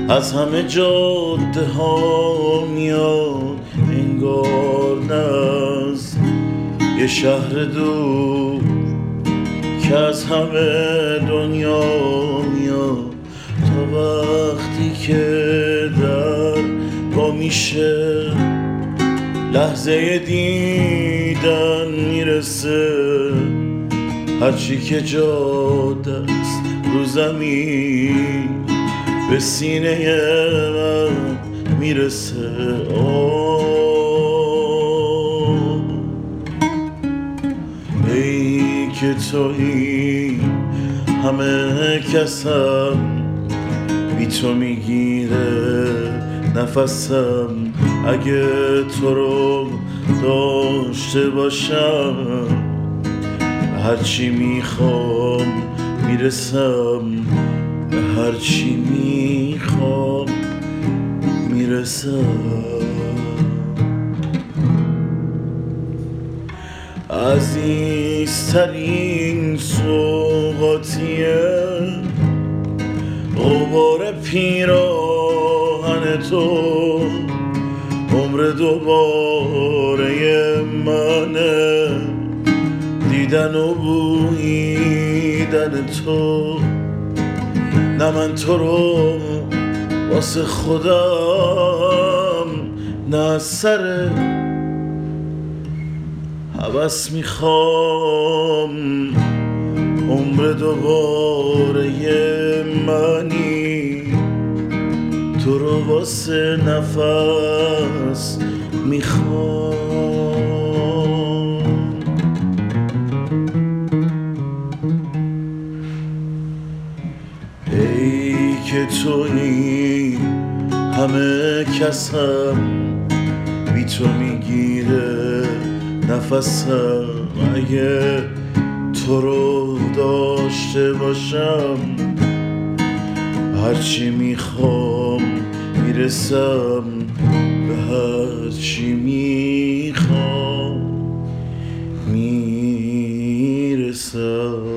از همه جاده ها میاد انگار نز یه شهر دور که از همه دنیا میاد تا وقتی که در با میشه لحظه دیدن میرسه هرچی که جاده است رو زمین به سینه من میرسه ای که تویی همه کسم بی تو میگیره نفسم اگه تو رو داشته باشم هرچی میخوام میرسم هرچی میخوام میرسم عزیزترین سوغاتیه غبار پیراهن تو عمر دوباره منه دیدن و بویدن تو نه من تو رو واسه خودم نه از سر هوس میخوام عمر دوباره منی تو رو واسه نفس میخوام ای که تویی همه کسم بی تو میگیره نفسم اگه تو رو داشته باشم هرچی میخوام میرسم به هرچی میخوام میرسم